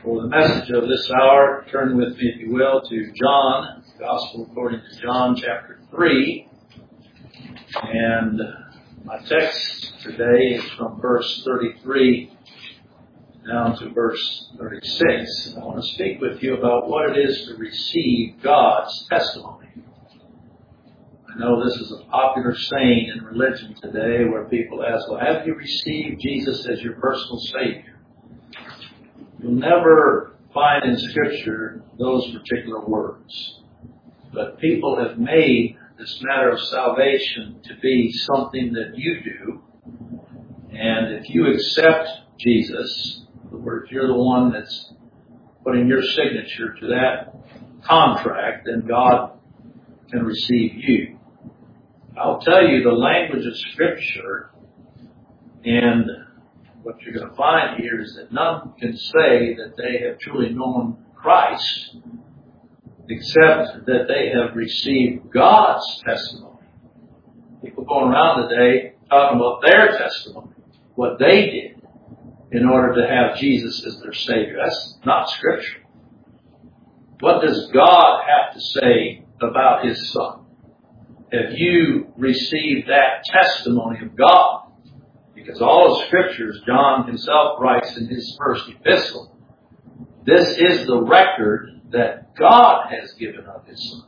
For the message of this hour, turn with me, if you will, to John, Gospel according to John, chapter 3. And my text today is from verse 33 down to verse 36. I want to speak with you about what it is to receive God's testimony. I know this is a popular saying in religion today where people ask, well, have you received Jesus as your personal Savior? You'll never find in Scripture those particular words. But people have made this matter of salvation to be something that you do. And if you accept Jesus, in other words, you're the one that's putting your signature to that contract, then God can receive you. I'll tell you the language of Scripture, and what you're going to find here is that none can say that they have truly known Christ except that they have received God's testimony. People going around today talking about their testimony, what they did in order to have Jesus as their Savior. That's not Scripture. What does God have to say about His Son? Have you received that testimony of God? Because all of Scriptures, John himself writes in his first epistle, this is the record that God has given of His Son.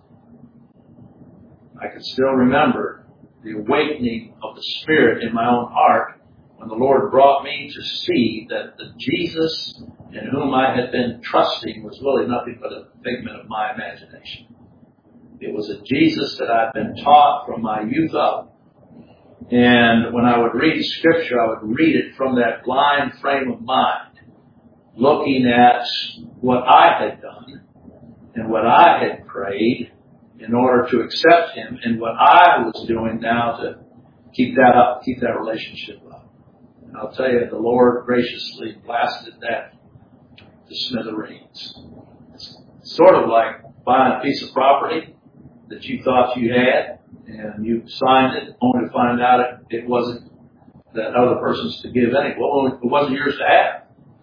I can still remember the awakening of the Spirit in my own heart when the Lord brought me to see that the Jesus in whom I had been trusting was really nothing but a figment of my imagination. It was a Jesus that I'd been taught from my youth up. And when I would read Scripture, I would read it from that blind frame of mind, looking at what I had done and what I had prayed in order to accept Him and what I was doing now to keep that up, keep that relationship up. And I'll tell you, the Lord graciously blasted that to smithereens. It's sort of like buying a piece of property that you thought you had, and you signed it only to find out it wasn't that other person's to give any. Well, it wasn't yours to have.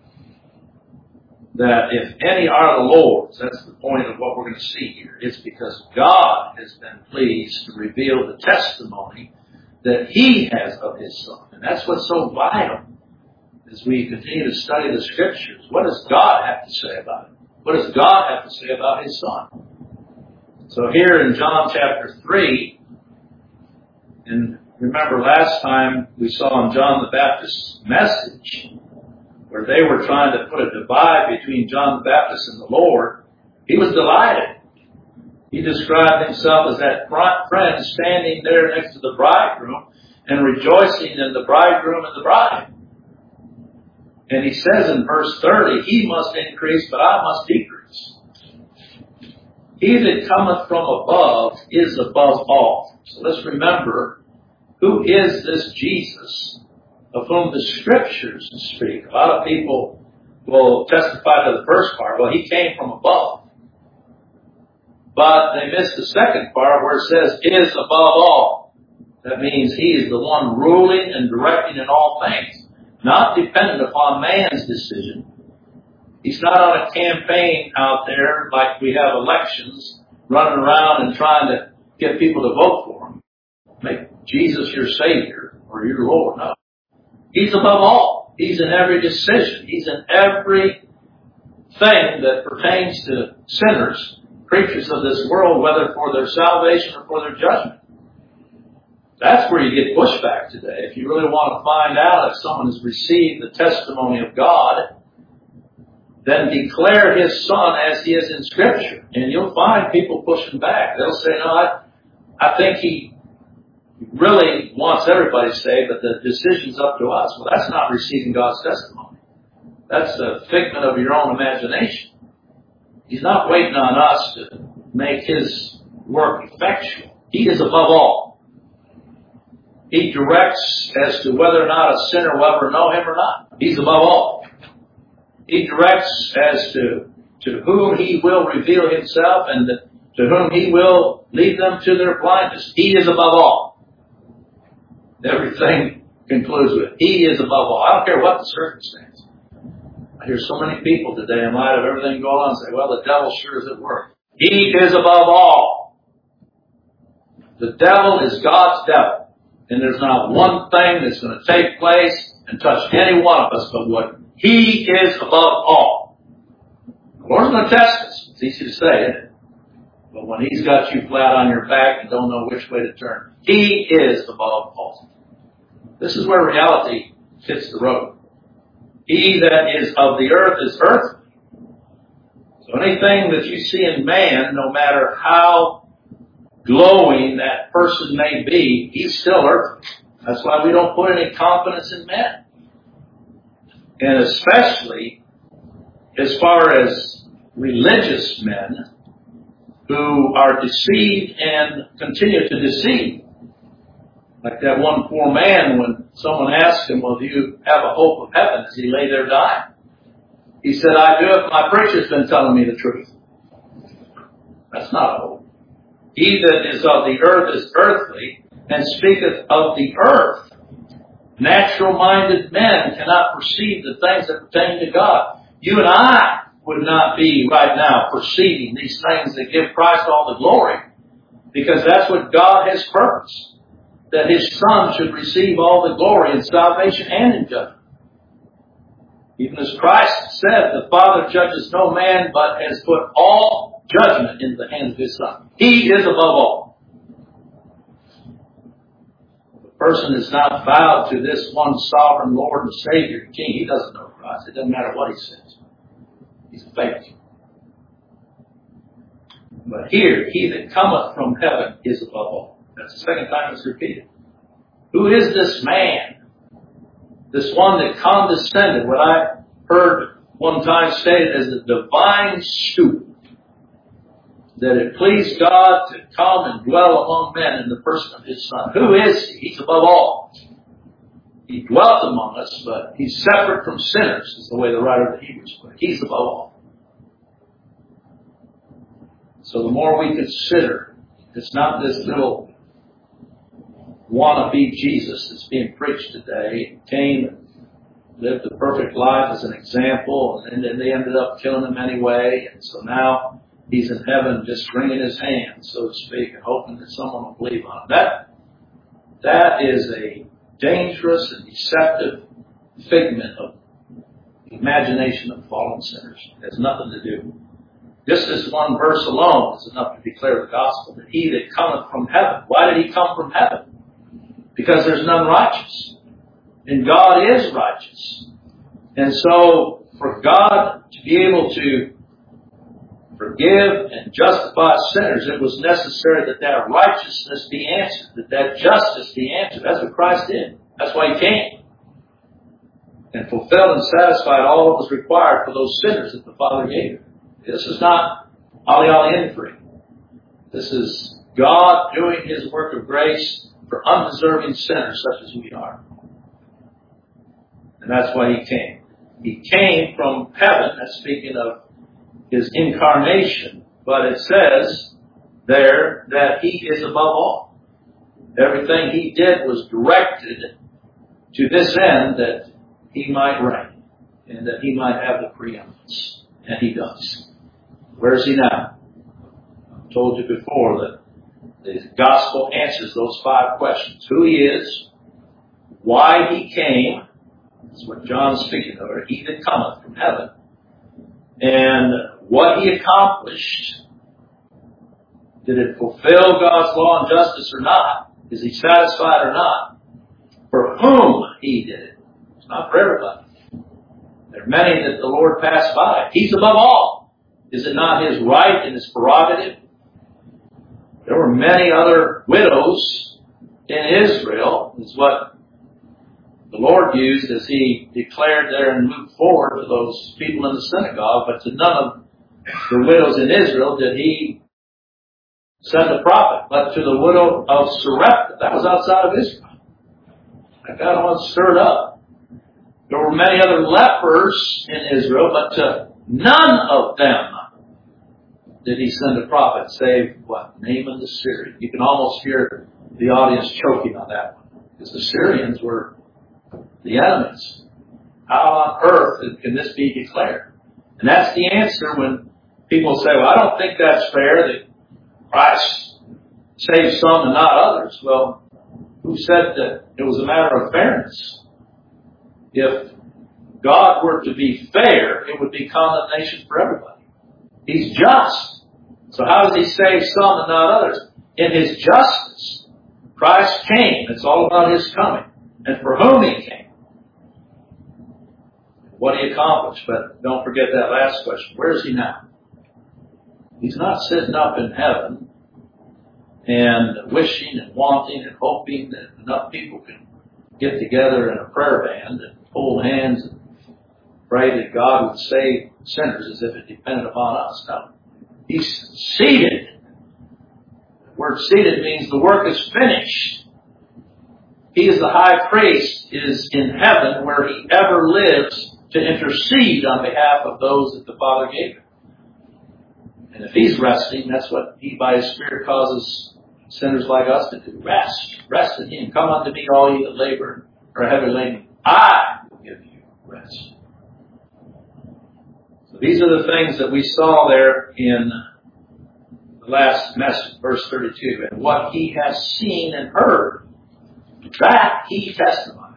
That if any are the Lord's, that's the point of what we're going to see here. It's because God has been pleased to reveal the testimony that He has of His Son. And that's what's so vital as we continue to study the Scriptures. What does God have to say about it? What does God have to say about His Son? So here in John chapter 3, and remember last time we saw in John the Baptist's message where they were trying to put a divide between John the Baptist and the Lord, he was delighted. He described himself as that friend standing there next to the bridegroom and rejoicing in the bridegroom and the bride. And he says in verse 30, He must increase, but I must decrease. He that cometh from above is above all. So let's remember, who is this Jesus of whom the Scriptures speak? A lot of people will testify to the first part. Well, He came from above. But they miss the second part where it says, is above all. That means He is the one ruling and directing in all things, not dependent upon man's decision. He's not on a campaign out there like we have elections, running around and trying to get people to vote for Him. Make Jesus your Savior or your Lord. No. He's above all. He's in every decision. He's in every thing that pertains to sinners, creatures of this world, whether for their salvation or for their judgment. That's where you get pushback today. If you really want to find out if someone has received the testimony of God, then declare His Son as He is in Scripture. And you'll find people pushing back. They'll say, no, I think He really wants everybody saved, but the decision's up to us. Well, that's not receiving God's testimony. That's a figment of your own imagination. He's not waiting on us to make His work effectual. He is above all. He directs as to whether or not a sinner will ever know Him or not. He's above all. He directs as to whom He will reveal Himself and to whom He will lead them to their blindness. He is above all. Everything concludes with, He is above all. I don't care what the circumstance. I hear so many people today in light of everything going on say, well, the devil sure is at work. He is above all. The devil is God's devil. And there's not one thing that's going to take place and touch any one of us but what he is above all. The Lord's going to test us. It's easy to say, isn't it? But when he's got you flat on your back and don't know which way to turn, he is above all. This is where reality hits the road. He that is of the earth is earthly. So anything that you see in man, no matter how glowing that person may be, he's still earthly. That's why we don't put any confidence in men. And especially as far as religious men who are deceived and continue to deceive. Like that one poor man, when someone asked him, well, do you have a hope of heaven as he lay there dying? He said, I do if my preacher's been telling me the truth. That's not a hope. He that is of the earth is earthly, and speaketh of the earth. Natural-minded men cannot perceive the things that pertain to God. You and I would not be right now perceiving these things that give Christ all the glory, because that's what God has purposed, that His Son should receive all the glory in salvation and in judgment. Even as Christ said, the Father judges no man, but has put all judgment into the hands of His Son. He is above all. If a person is not vowed to this one sovereign Lord and Savior and King, he doesn't know Christ. It doesn't matter what he says. He's a fake. But here, he that cometh from heaven is above all. That's the second time it's repeated. Who is this man? This one that condescended, what I heard one time stated as a divine student, that it pleased God to come and dwell among men in the person of His Son. Who is He? He's above all. He dwelt among us, but He's separate from sinners, is the way the writer of the Hebrews put it. He's above all. So the more we consider, it's not this little wannabe Jesus that's being preached today. He came and lived a perfect life as an example, and then they ended up killing him anyway. And so now he's in heaven just wringing his hands, so to speak, and hoping that someone will believe on him. That is a dangerous and deceptive figment of the imagination of fallen sinners. It has nothing to do. Just this one verse alone is enough to declare the gospel, that he that cometh from heaven. Why did he come from heaven? Because there's none righteous. And God is righteous. And so, for God to be able to forgive and justify sinners, it was necessary that that righteousness be answered, that justice be answered. That's what Christ did. That's why He came. And fulfilled and satisfied all that was required for those sinners that the Father gave Him. This is not ollie in free. This is God doing His work of grace for undeserving sinners such as we are. And that's why He came. He came from heaven. That's speaking of His incarnation. But it says there that He is above all. Everything He did was directed to this end, that He might reign and that He might have the preeminence. And He does. Where is He now? I told you before that the gospel answers those 5 questions. Who He is, why He came, that's what John's speaking of, or He that cometh from heaven, and what He accomplished. Did it fulfill God's law and justice or not? Is He satisfied or not? For whom He did it. It's not for everybody. There are many that the Lord passed by. He's above all. Is it not His right and His prerogative? There were many other widows in Israel, is what the Lord used as He declared there and moved forward to those people in the synagogue, but to none of the widows in Israel did He send a prophet, but to the widow of Sarepta. That was outside of Israel. That got all stirred up. There were many other lepers in Israel, but to none of them did He send a prophet, save what? Naaman the Syrian. You can almost hear the audience choking on that one, because the Syrians were the enemies. How on earth can this be declared? And that's the answer when people say, well, I don't think that's fair that Christ saves some and not others. Well, who said that it was a matter of fairness? If God were to be fair, it would be condemnation for everybody. He's just. So how does He save some and not others? In His justice, Christ came. It's all about His coming. And for whom He came. What He accomplished. But don't forget that last question. Where is He now? He's not sitting up in heaven and wishing and wanting and hoping that enough people can get together in a prayer band and hold hands and pray that God would save sinners as if it depended upon us. No. He's seated. The word seated means the work is finished. He is the high priest, is in heaven where He ever lives to intercede on behalf of those that the Father gave Him. And if He's resting, that's what He by His Spirit causes sinners like us to do. Rest. Rest in Him. Come unto me, all ye that labor or are heavy laden. I will give you rest. So these are the things that we saw there in the last message, verse 32. And what He has seen and heard, that He testified.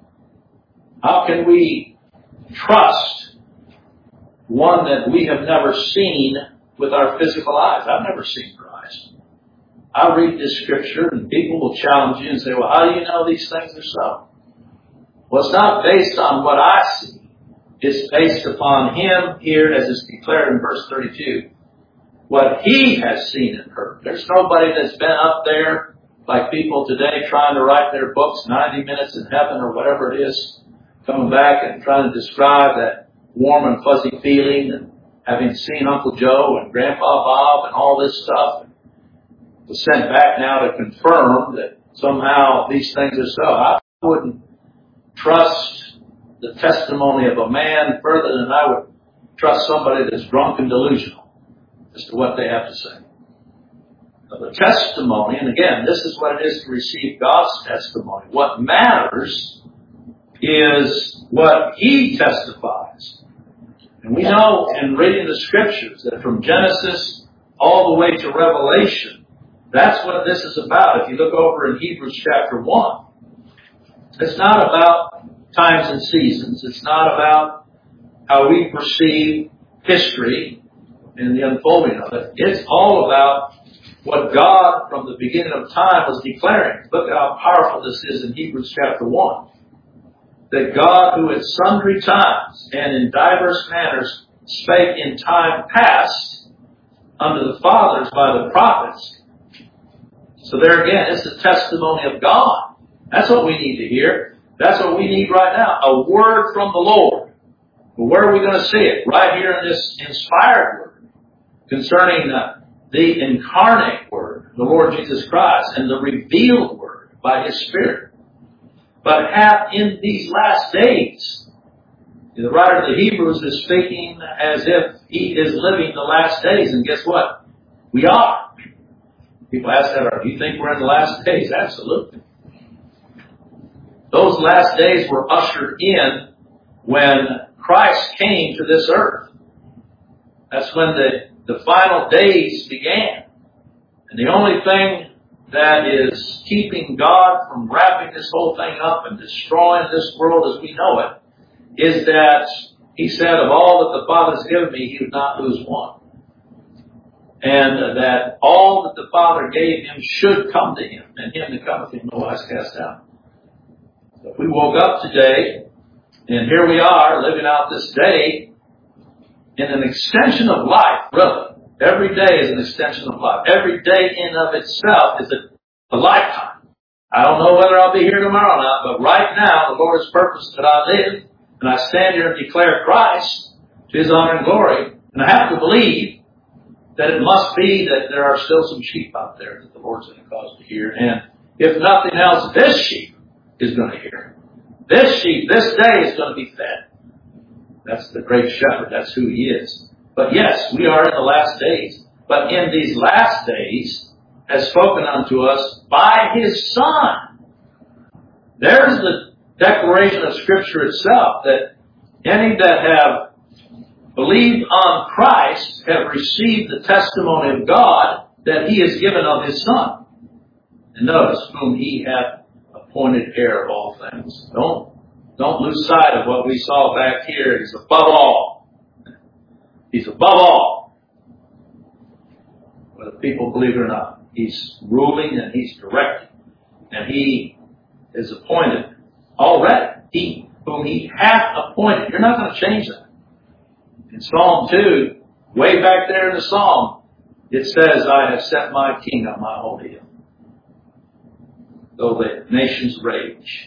How can we trust one that we have never seen with our physical eyes? I've never seen Christ. I'll read this scripture and people will challenge you and say, well, how do you know these things are so? Well, it's not based on what I see. It's based upon Him here as is declared in verse 32. What He has seen and heard. There's nobody that's been up there like people today trying to write their books, 90 Minutes in Heaven or whatever it is, coming back and trying to describe that warm and fuzzy feeling and having seen Uncle Joe and Grandpa Bob and all this stuff. Was sent back now to confirm that somehow these things are so. I wouldn't trust the testimony of a man further than I would trust somebody that's drunk and delusional as to what they have to say. So the testimony, and again, this is what it is to receive God's testimony. What matters is what He testifies. And we know in reading the Scriptures that from Genesis all the way to Revelation, that's what this is about. If you look over in Hebrews chapter 1, it's not about times and seasons. It's not about how we perceive history and the unfolding of it. It's all about what God from the beginning of time was declaring. Look at how powerful this is in Hebrews chapter 1. That God, who at sundry times and in diverse manners spake in time past unto the fathers by the prophets. So there again, it's the testimony of God. That's what we need to hear. That's what we need right now. A word from the Lord. But where are we going to see it? Right here in this inspired word concerning the incarnate word, the Lord Jesus Christ, and the revealed word by His Spirit. But hath in these last days, the writer of the Hebrews is speaking as if he is living the last days. And guess what? We are. People ask that, do you think we're in the last days? Absolutely. Those last days were ushered in when Christ came to this earth. That's when the final days began. And the only thing that is keeping God from wrapping this whole thing up and destroying this world as we know it is that He said, of all that the Father has given me, He would not lose one. And that all that the Father gave Him should come to Him, and Him that cometh Him no wise cast out. So if we woke up today, and here we are living out this day in an extension of life, really. Every day is an extension of life. Every day in of itself is a lifetime. I don't know whether I'll be here tomorrow or not, but right now the Lord has purposed that I live, and I stand here and declare Christ to His honor and glory. And I have to believe that it must be that there are still some sheep out there that the Lord's going to cause to hear. And if nothing else, this sheep is going to hear. This sheep, this day is going to be fed. That's the great shepherd. That's who He is. But yes, we are in the last days. But in these last days, has spoken unto us by His Son. There's the declaration of Scripture itself, that Any that have believed on Christ have received the testimony of God that He has given of His Son. And notice, whom He hath appointed heir of all things. Don't lose sight of what we saw back here. He's above all. He's above all. Whether people believe it or not. He's ruling and He's directing. And He is appointed already. He whom He hath appointed. You're not going to change that. In Psalm 2, way back there in the Psalm, it says, I have set my king on my holy hill. Though the nations rage.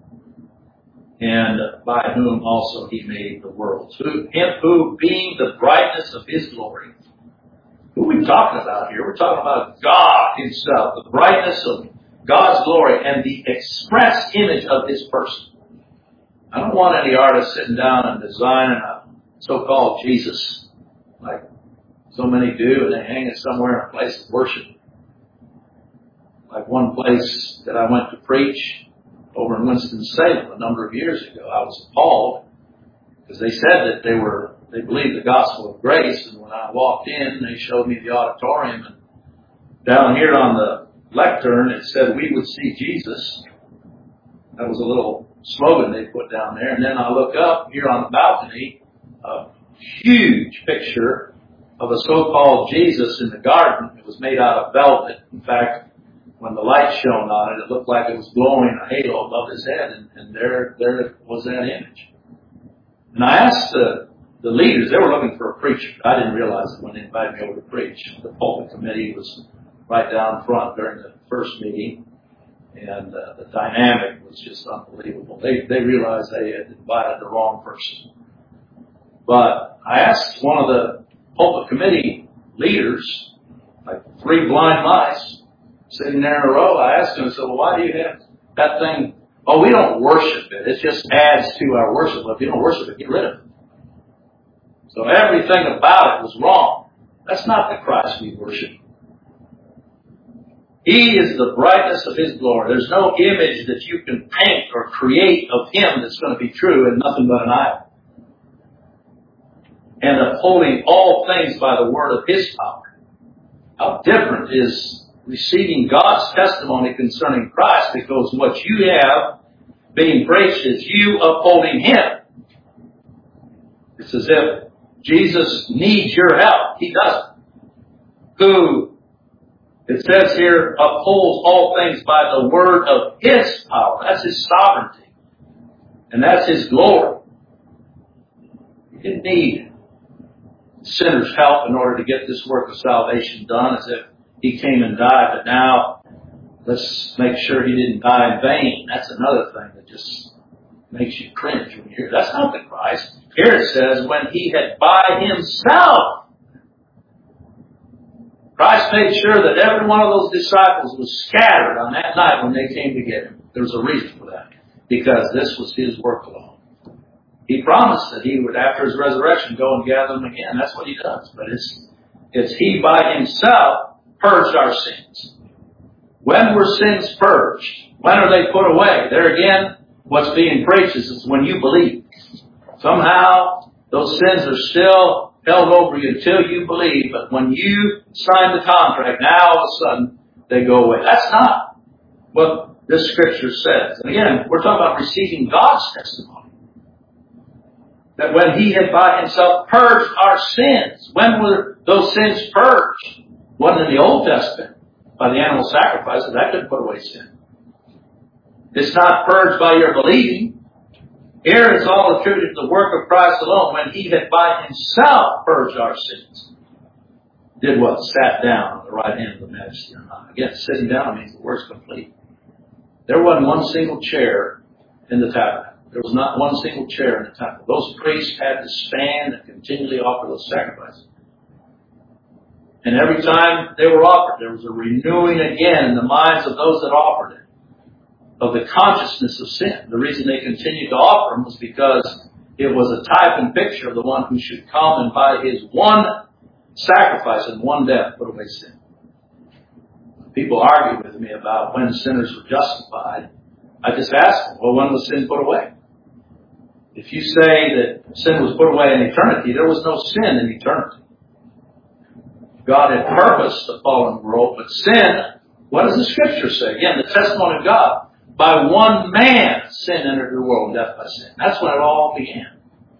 And by whom also He made the worlds. Him who, being the brightness of His glory. Who are we talking about here? We're talking about God Himself. The brightness of God's glory and the express image of His person. I don't want any artist sitting down and designing a so-called Jesus like so many do, and they hang it somewhere in a place of worship. Like one place that I went to preach over in Winston-Salem a number of years ago, I was appalled because they said that they believed the gospel of grace, and when I walked in, they showed me the auditorium, and down here on the lectern it said, we would see Jesus. That was a little slogan they put down there. And then I look up here on the balcony, a huge picture of a so-called Jesus in the garden. It was made out of velvet. In fact, when the light shone on it, it looked like it was glowing a halo above his head, and there was that image. And I asked the leaders, they were looking for a preacher. I didn't realize it when they invited me over to preach. The pulpit committee was right down front during the first meeting, and the dynamic was just unbelievable. They realized they had invited the wrong person. But I asked one of the pulpit committee leaders, like 3 blind mice, sitting there in a row. I asked him, I said, well, why do you have that thing? Oh, we don't worship it. It just adds to our worship. Well, if you don't worship it, get rid of it. So everything about it was wrong. That's not the Christ we worship. He is the brightness of His glory. There's no image that you can paint or create of Him that's going to be true and nothing but an idol. And upholding all things by the word of His power. How different is receiving God's testimony concerning Christ, because what you have being preached is you upholding Him. It's as if Jesus needs your help. He doesn't. Who, it says here, upholds all things by the word of His power. That's His sovereignty. And that's His glory. He didn't need sinners' help in order to get this work of salvation done, as if He came and died, but now let's make sure He didn't die in vain. That's another thing that just makes you cringe when you hear. That's not the Christ. Here it says, when He had by Himself. Christ made sure that every one of those disciples was scattered on that night when they came to get Him. There was a reason for that. Because this was His work alone. He promised that He would, after His resurrection, go and gather them again. That's what He does. But it's He by Himself purged our sins. When were sins purged? When are they put away? There again, what's being preached is when you believe. Somehow, those sins are still held over you until you believe, but when you sign the contract, now all of a sudden, they go away. That's not what this scripture says. And again, we're talking about receiving God's testimony. That when He had by Himself purged our sins. When were those sins purged? Wasn't in the Old Testament by the animal sacrifices. That didn't put away sin. It's not purged by your believing. Here it's all attributed to the work of Christ alone, when He had by Himself purged our sins. Did what? Sat down on the right hand of the Majesty on high. Again, sitting down means the work's complete. There wasn't one single chair in the tabernacle. There was not one single chair in the temple. Those priests had to stand and continually offer those sacrifices. And every time they were offered, there was a renewing again in the minds of those that offered it of the consciousness of sin. The reason they continued to offer them was because it was a type and picture of the one who should come and by His one sacrifice and one death put away sin. People argue with me about when sinners were justified. I just ask them, well, when was sin put away? If you say that sin was put away in eternity, there was no sin in eternity. God had purposed the fallen world, but sin, what does the Scripture say? Again, the testimony of God. By one man, sin entered the world, death by sin. That's when it all began.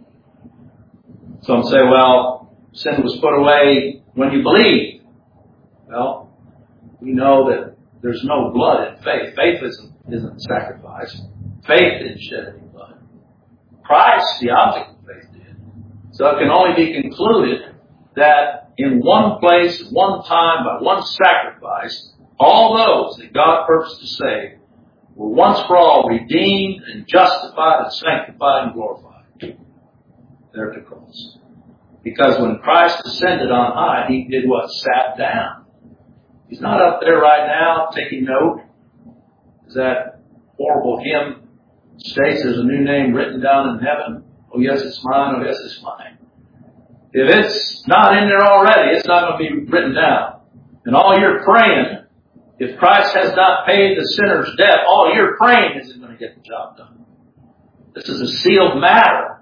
Some say, well, sin was put away when you believe. Well, we know that there's no blood in faith. Faith isn't sacrifice. Faith didn't shed any blood. Christ, the object of faith, did. So it can only be concluded that in one place, at one time, by one sacrifice, all those that God purposed to save were once for all redeemed and justified and sanctified and glorified. There at the cross. Because when Christ ascended on high, He did what? Sat down. He's not up there right now taking note. As that horrible hymn states, there's a new name written down in heaven. Oh yes, it's mine. Oh yes, it's mine. If it's not in there already, it's not going to be written down. And all you're praying, if Christ has not paid the sinner's debt, all you're praying isn't going to get the job done. This is a sealed matter.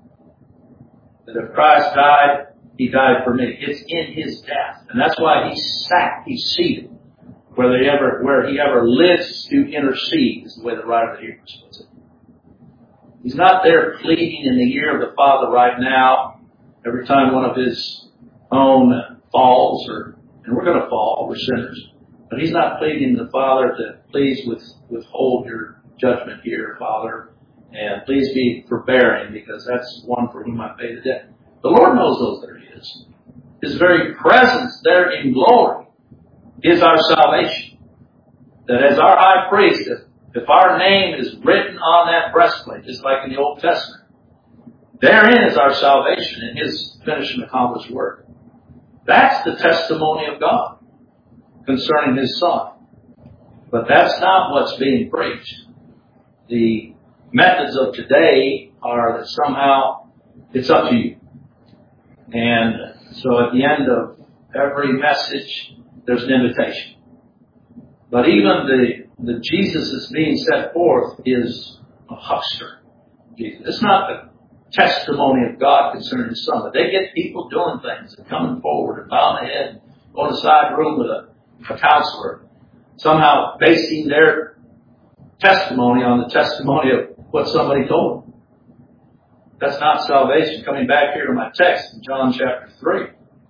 That if Christ died, He died for me. It's in His death. And that's why He's seated. Where He ever lives to intercede, is the way the writer of the Hebrews puts it. He's not there pleading in the ear of the Father right now, every time one of His own falls, and we're going to fall, we're sinners. But He's not pleading the Father to please withhold your judgment here, Father, and please be forbearing, because that's one for whom I pay the debt. The Lord knows those there is. His very presence there in glory is our salvation. That as our high priest, if our name is written on that breastplate, just like in the Old Testament, therein is our salvation in His finished and accomplished work. That's the testimony of God concerning His Son. But that's not what's being preached. The methods of today are that somehow it's up to you. And so at the end of every message, there's an invitation. But even the Jesus that's being set forth is a huckster. Jesus. It's not the testimony of God concerning His Son. But they get people doing things and coming forward and bowing their head, going to the side room with a counselor, somehow basing their testimony on the testimony of what somebody told them. That's not salvation. Coming back here to my text in John chapter 3.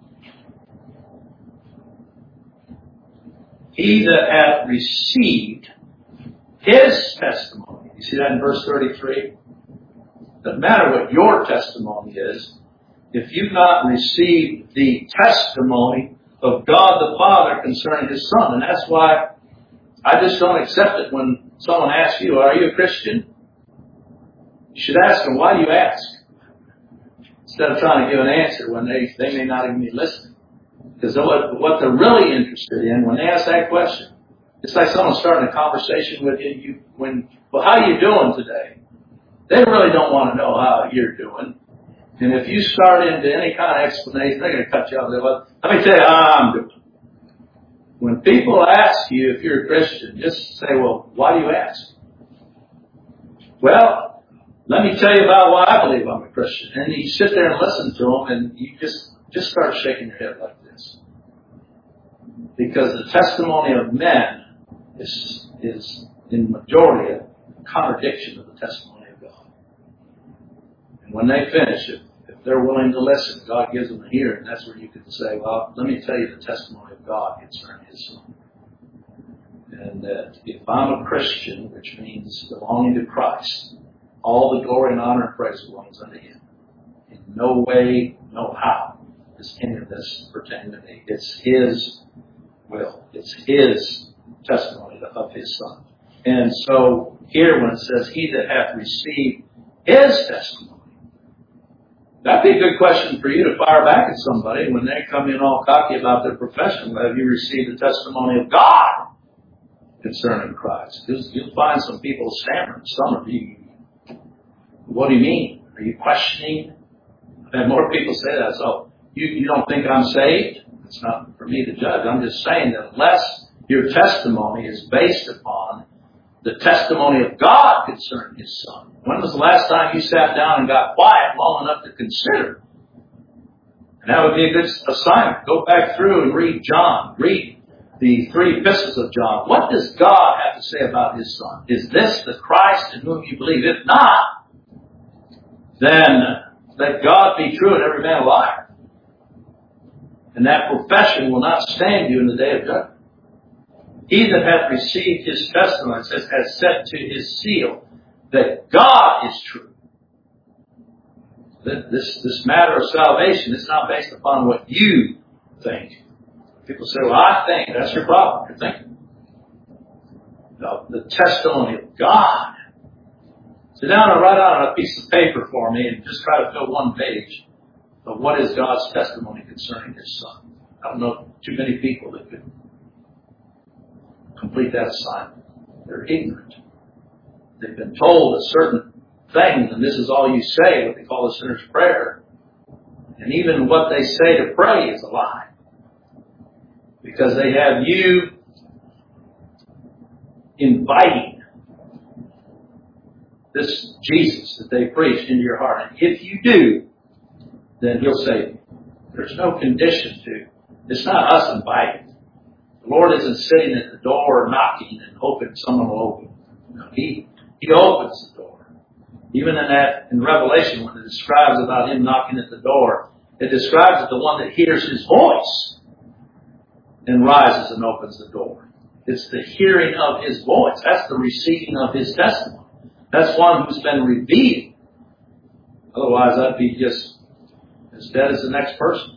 He that hath received His testimony. You see that in verse 33? Doesn't matter what your testimony is. If you've not received the testimony of God the Father concerning His Son. And that's why I just don't accept it when someone asks you, are you a Christian? You should ask them, why do you ask? Instead of trying to give an answer when they may not even be listening. Because what they're really interested in when they ask that question, it's like someone starting a conversation with you. Well, how are you doing today? They really don't want to know how you're doing. And if you start into any kind of explanation, they're going to cut you off. Well, let me tell you how I'm doing. When people ask you if you're a Christian, just say, well, why do you ask? Well, let me tell you about why I believe I'm a Christian. And you sit there and listen to them, and you just start shaking your head like this. Because the testimony of men is in majority a contradiction of the testimony of God. And when they finish, if they're willing to listen, God gives them a hearing. That's where you can say, well, let me tell you the testimony of God concerning His Son. And that if I'm a Christian, which means belonging to Christ, all the glory and honor and praise belongs unto Him. In no way, no how is any of this pertaining to me. It's His will. It's His testimony of His Son. And so here when it says, he that hath received His testimony, that'd be a good question for you to fire back at somebody when they come in all cocky about their profession. Have you received the testimony of God concerning Christ? You'll find some people stammering. Some of you, what do you mean? Are you questioning? I've had more people say that. So you don't think I'm saved? It's not for me to judge. I'm just saying that unless your testimony is based upon the testimony of God concerning His Son. When was the last time you sat down and got quiet long enough to consider? And that would be a good assignment. Go back through and read John. Read the 3 epistles of John. What does God have to say about His Son? Is this the Christ in whom you believe? If not, then let God be true and every man a liar. And that profession will not stand you in the day of judgment. He that hath received His testimony, it says, has set to His seal that God is true. This matter of salvation is not based upon what you think. People say, well, I think. That's your problem. You're thinking. No, the testimony of God. Sit down and write out on a piece of paper for me and just try to fill one page of what is God's testimony concerning His Son. I don't know too many people that could complete that assignment. They're ignorant. They've been told a certain thing, and this is all you say, what they call the sinner's prayer. And even what they say to pray is a lie. Because they have you inviting this Jesus that they preach into your heart. And if you do, then He'll save you. There's no condition to. It's not us inviting. The Lord isn't sitting at the door knocking and hoping someone will open. No, He opens the door. Even in Revelation, when it describes about Him knocking at the door, it describes it the one that hears His voice and rises and opens the door. It's the hearing of His voice. That's the receiving of His testimony. That's one who's been revealed. Otherwise, I'd be just as dead as the next person.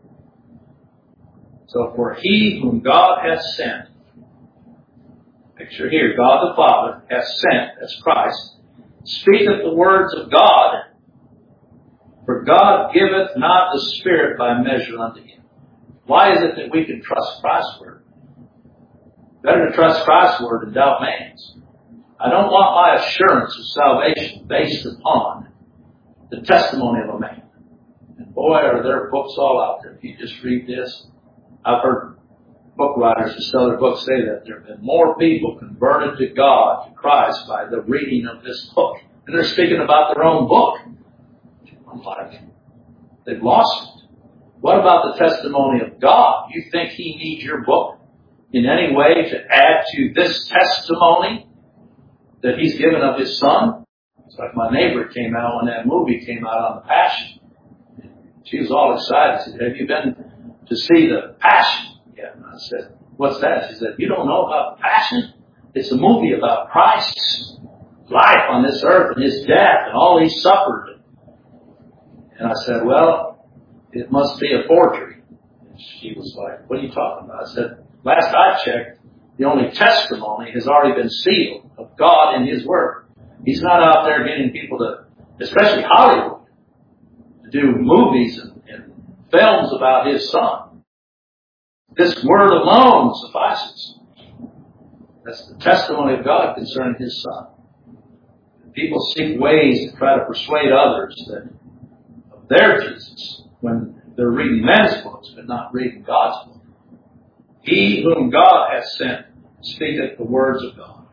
So, for He whom God hath sent, picture here, God the Father hath sent, that's Christ, speaketh the words of God, for God giveth not the Spirit by measure unto Him. Why is it that we can trust Christ's word? Better to trust Christ's word than doubt man's. I don't want my assurance of salvation based upon the testimony of a man. And boy, are there books all out there. If you just read this, I've heard book writers who sell their books say that there have been more people converted to God, to Christ, by the reading of this book. And they're speaking about their own book. I'm like, they've lost it. What about the testimony of God? You think He needs your book in any way to add to this testimony that He's given of His Son? It's like my neighbor came out when that movie came out on the Passion. She was all excited. She said, have you been to see the Passion? Yeah. And I said, what's that? She said, you don't know about the Passion? It's a movie about Christ's life on this earth and His death and all He suffered. And I said, well, it must be a forgery. And she was like, what are you talking about? I said, last I checked, the only testimony has already been sealed of God in His Word. He's not out there getting people to, especially Hollywood, to do movies and films about His Son. This Word alone suffices. That's the testimony of God concerning His Son. People seek ways to try to persuade others that of their Jesus when they're reading men's books but not reading God's book. He whom God hath sent speaketh the words of God.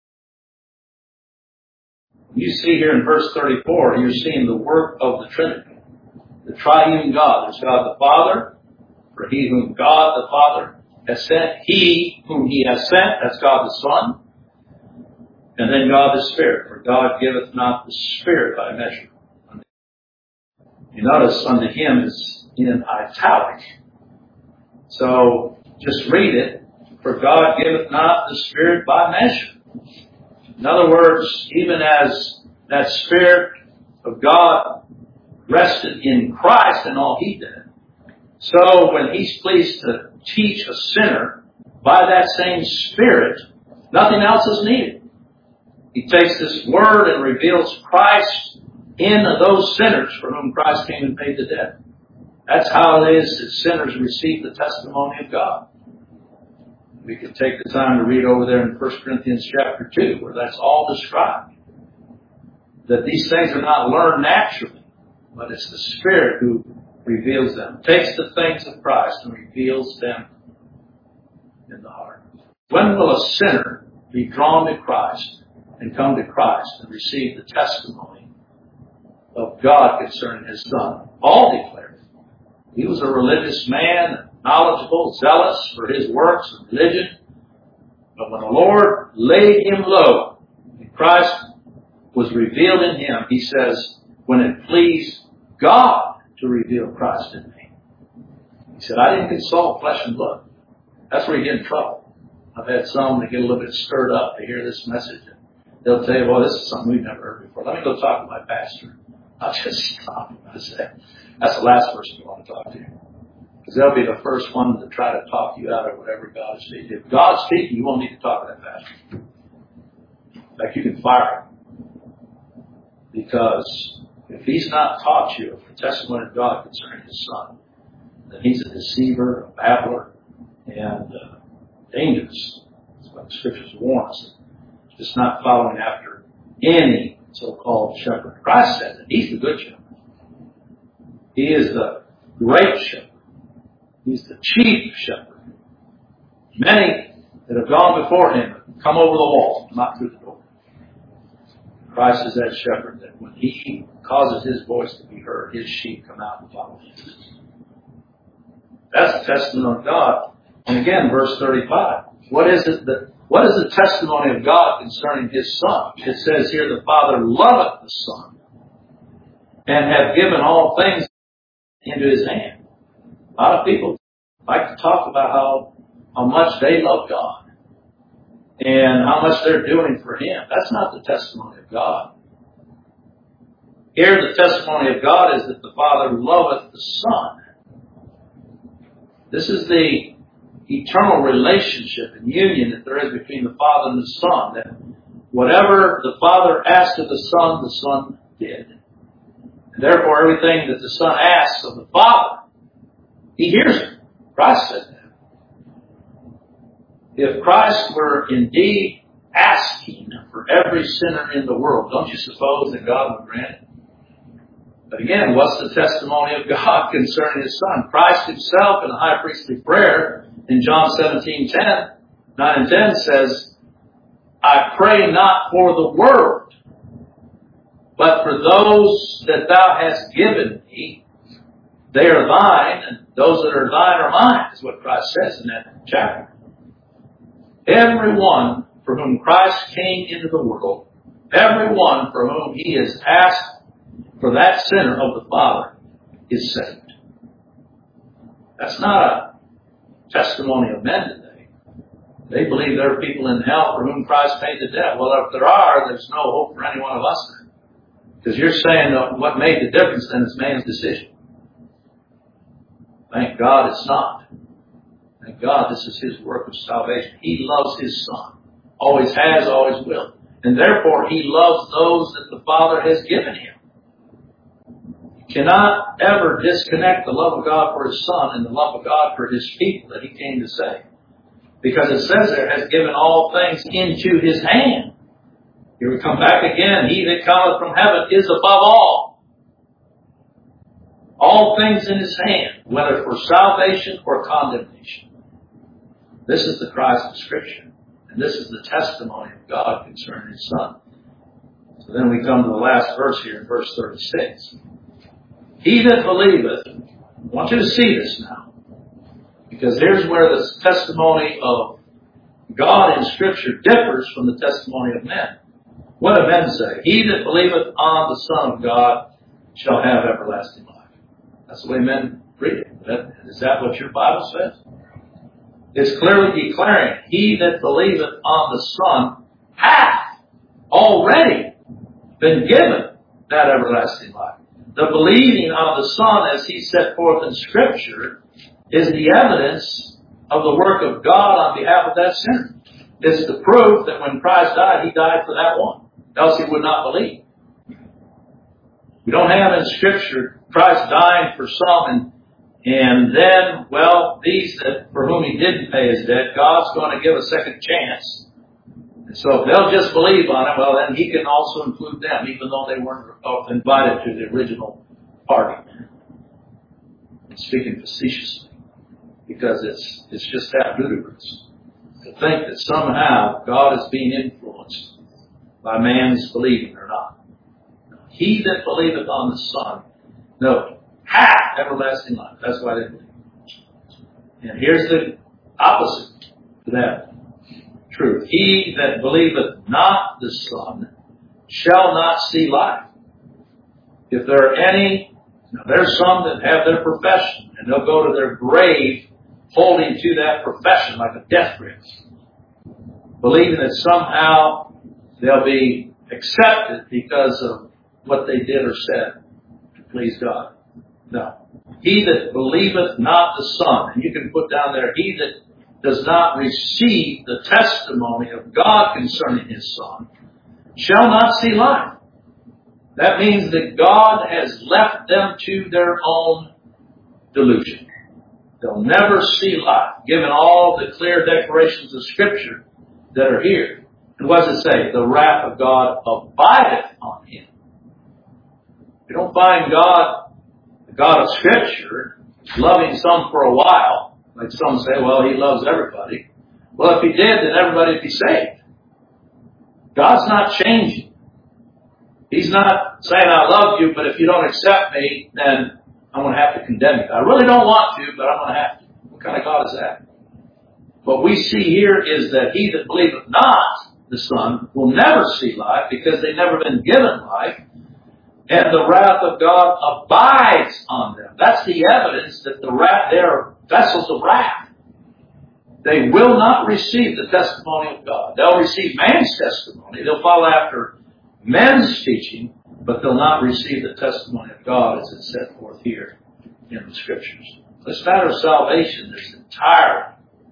You see here in verse 34, you're seeing the work of the Trinity. The triune God. There's God the Father, for He whom God the Father has sent. He whom He has sent, that's God the Son. And then God the Spirit, for God giveth not the Spirit by measure. You notice unto Him is in italic. So just read it. For God giveth not the Spirit by measure. In other words, even as that Spirit of God rested in Christ and all He did, so when He's pleased to teach a sinner by that same Spirit, nothing else is needed. He takes this Word and reveals Christ in those sinners for whom Christ came and paid the debt. That's how it is that sinners receive the testimony of God. We could take the time to read over there in 1 Corinthians chapter 2, where that's all described. That these things are not learned naturally, but it's the Spirit who reveals them. Takes the things of Christ and reveals them in the heart. When will a sinner be drawn to Christ and come to Christ and receive the testimony of God concerning His Son. Paul declared it. He was a religious man, knowledgeable, zealous for his works of religion. But when the Lord laid him low and Christ was revealed in him, he says, when it pleased God to reveal Christ in me. He said, I didn't consult flesh and blood. That's where you get in trouble. I've had some that get a little bit stirred up to hear this message. They'll tell you, well, this is something we've never heard before. Let me go talk to my pastor. I'll just stop him. I say, that's the last person you want to talk to. Because they'll be the first one to try to talk you out of whatever God is speaking. If God's speaking, you won't need to talk to that pastor. In fact, you can fire him. Because if he's not taught you of the testimony of God concerning His Son, then he's a deceiver, a babbler, and dangerous. That's what the Scriptures warn us. Just not following after any so-called shepherd. Christ said that He's the good shepherd. He is the great shepherd. He's the chief shepherd. Many that have gone before Him have come over the wall, not through the door. Christ is that shepherd that when He causes His voice to be heard, His sheep come out and follow Him. That's the testimony of God. And again, verse 35. What is the testimony of God concerning His Son? It says here, the Father loveth the Son and hath given all things into His hand. A lot of people like to talk about how much they love God and how much they're doing for Him. That's not the testimony of God. Here the testimony of God is that the Father loveth the Son. This is the eternal relationship and union that there is between the Father and the Son. That whatever the Father asked of the Son did. And therefore everything that the Son asks of the Father, He hears it. Christ said that. If Christ were indeed asking for every sinner in the world, don't you suppose that God would grant it? But again, what's the testimony of God concerning His Son? Christ Himself in the high priestly prayer in John 17:9 and 10 says, I pray not for the world, but for those that Thou hast given me. They are Thine, and those that are Thine are mine, is what Christ says in that chapter. Everyone for whom Christ came into the world, everyone for whom He has asked for that sinner of the Father is saved. That's not a testimony of men today. They believe there are people in hell for whom Christ paid the debt. Well, if there are, there's no hope for any one of us then. Because you're saying that what made the difference then is man's decision. Thank God it's not. Thank God this is His work of salvation. He loves His Son. Always has, always will. And therefore He loves those that the Father has given Him. Cannot ever disconnect the love of God for His Son and the love of God for His people that He came to save. Because it says there, has given all things into His hand. Here we come back again. He that cometh from heaven is above all. All things in His hand, whether for salvation or condemnation. This is the Christ of Scripture. And this is the testimony of God concerning His Son. So then we come to the last verse here in verse 36. He that believeth, I want you to see this now, because here's where the testimony of God in Scripture differs from the testimony of men. What do men say? He that believeth on the Son of God shall have everlasting life. That's the way men read it. Is that what your Bible says? It's clearly declaring, he that believeth on the Son hath already been given that everlasting life. The believing on the Son, as He set forth in Scripture, is the evidence of the work of God on behalf of that sinner. It's the proof that when Christ died, He died for that one. Else he would not believe. We don't have in Scripture Christ dying for some and then, well, these that for whom He didn't pay His debt, God's going to give a second chance. And so if they'll just believe on Him, well, then He can also include them, even though they weren't invited to the original party. I'm speaking facetiously, because it's just that ludicrous. to think that somehow God is being influenced by man's believing or not. He that believeth on the Son, no, hath everlasting life. That's why they believe. And here's the opposite to that truth. He that believeth not the Son shall not see life. If there are any, now there's some that have their profession, and they'll go to their grave holding to that profession like a death grip, believing that somehow they'll be accepted because of what they did or said to please God. No. He that believeth not the Son, and you can put down there, he that does not receive the testimony of God concerning His Son, shall not see life. That means that God has left them to their own delusion. They'll never see life, given all the clear declarations of Scripture that are here. And what does it say? The wrath of God abideth on him. You don't find God, the God of Scripture, loving some for a while. Like some say, well, He loves everybody. Well, if He did, then everybody would be saved. God's not changing. He's not saying, I love you, but if you don't accept me, then I'm going to have to condemn you. I really don't want to, but I'm going to have to. What kind of God is that? What we see here is that he that believeth not the Son will never see life because they've never been given life. And the wrath of God abides on them. That's the evidence that they are vessels of wrath. They will not receive the testimony of God. They'll receive man's testimony. They'll follow after men's teaching, but they'll not receive the testimony of God as it's set forth here in the Scriptures. This matter of salvation is entirely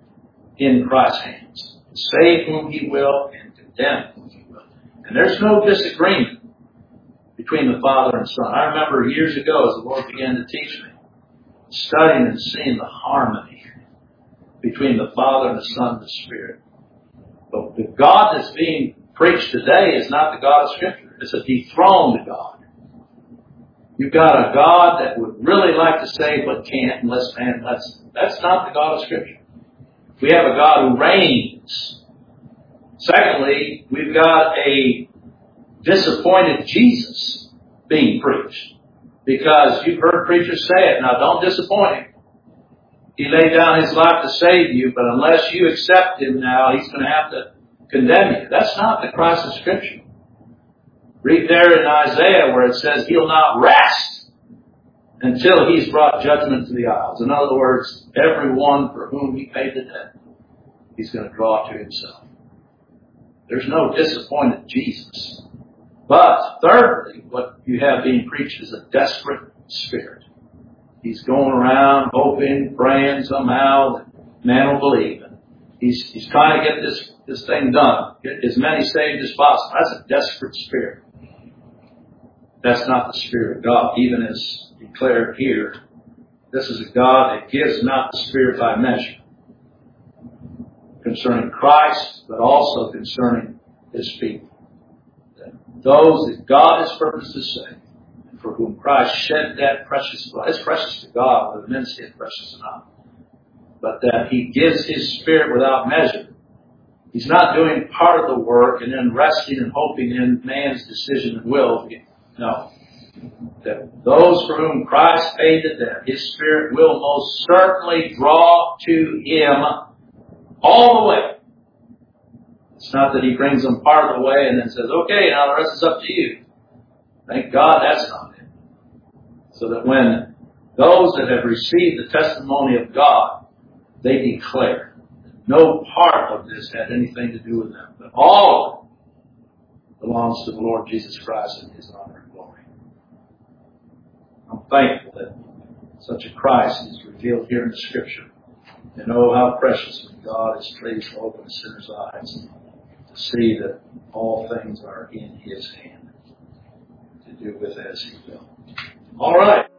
in Christ's hands. Save whom He will and condemn whom He will. And there's no disagreement between the Father and Son. I remember years ago as the Lord began to teach me, studying and seeing the harmony between the Father and the Son and the Spirit. But the God that's being preached today is not the God of Scripture. It's a dethroned God. You've got a God that would really like to save but can't unless man lets him. That's not the God of Scripture. We have a God who reigns. Secondly, we've got a disappointed Jesus being preached. Because you've heard preachers say it. Now, don't disappoint Him. He laid down His life to save you, but unless you accept Him now, He's going to have to condemn you. That's not the Christ of Scripture. Read there in Isaiah where it says He'll not rest until He's brought judgment to the isles. In other words, everyone for whom He paid the debt, He's going to draw to Himself. There's no disappointed Jesus. But thirdly, what you have being preached is a desperate spirit. He's going around hoping, praying somehow that man will believe. And he's trying to get this thing done. Get as many saved as possible. That's a desperate spirit. That's not the Spirit of God. Even as declared here, this is a God that gives not the Spirit by measure. Concerning Christ, but also concerning His people. Those that God has purposed to save, and for whom Christ shed that precious blood. It's precious to God, whether men say it's precious or not. But that He gives His Spirit without measure. He's not doing part of the work and then resting and hoping in man's decision and will. No. That those for whom Christ paid the debt, His Spirit will most certainly draw to Him all the way. It's not that He brings them part of the way and then says, okay, now the rest is up to you. Thank God that's not it. So that when those that have received the testimony of God, they declare no part of this had anything to do with them, but all of it belongs to the Lord Jesus Christ and His honor and glory. I'm thankful that such a Christ is revealed here in the Scripture. And oh, how precious when God is pleased to open a sinner's eyes to see that all things are in His hand to do with as He will. All right.